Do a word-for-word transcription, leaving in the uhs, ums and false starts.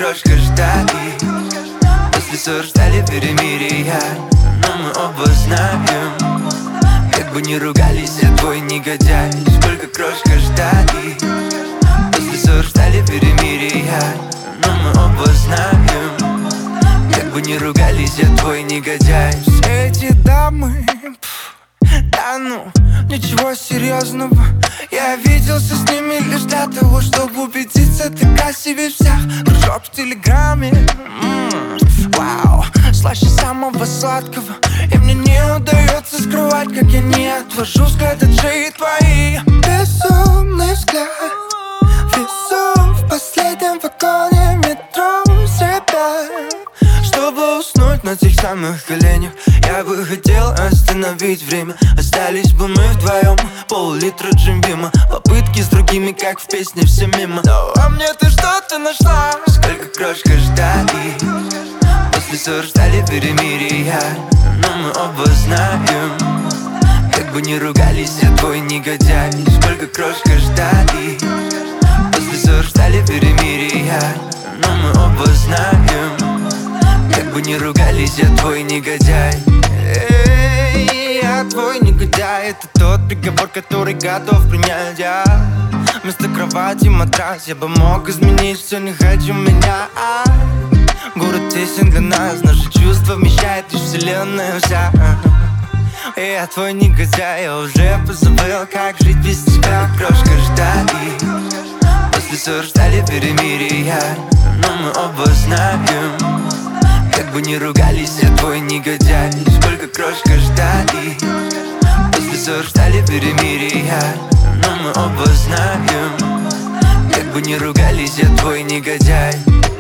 крошка ждали. После ссор ждали перемирия, но мы оба знаем, как бы ни ругались, я твой негодяй. Сколько крошка ждали. После ссор ждали перемирия, но мы оба знаем, как бы ни ругались, я твой негодяй. Все эти дамы, пф, да ну, ничего серьезного. Я виделся с ними лишь для того, чтобы убедиться, ты красивее всех. Дружок в телеграме, м-м, вау, слаще самого сладкого. И мне не удается скрывать, как я не отвожу взгляд от шеи твоей. Безумный взгляд, везу в последнем вагоне метро себя, чтобы уснуть на тех самых коленях. Я бы хотел остановить время, остались бы мы вдвоем. Пол-литра джимбима, попытки с другими, как в песне, все мимо. Но во мне ты что-то нашла. Сколько крошка ждали. После ссор ждали перемирия, но мы оба знаем, как бы ни ругались, я твой негодяй. Сколько крошка ждали. После ссор ждали перемирия, но мы оба знаем, как бы ни ругались, я твой негодяй. Эй, я твой негодяй. Это тот приговор, который готов принять я. Вместо кровати матрас. Я бы мог изменить все, не хочу меня. Город тесен для нас, наши чувства вмещает лишь вселенная вся. Я твой негодяй, я уже позабыл, как жить без тебя. Крошка ждали. После ссор ждали перемирия, но мы оба знаем, как бы ни ругались, я твой негодяй. Сколько крошка ждали. После ссор ждали перемирия, но мы оба знаем, как бы ни ругались, я твой негодяй.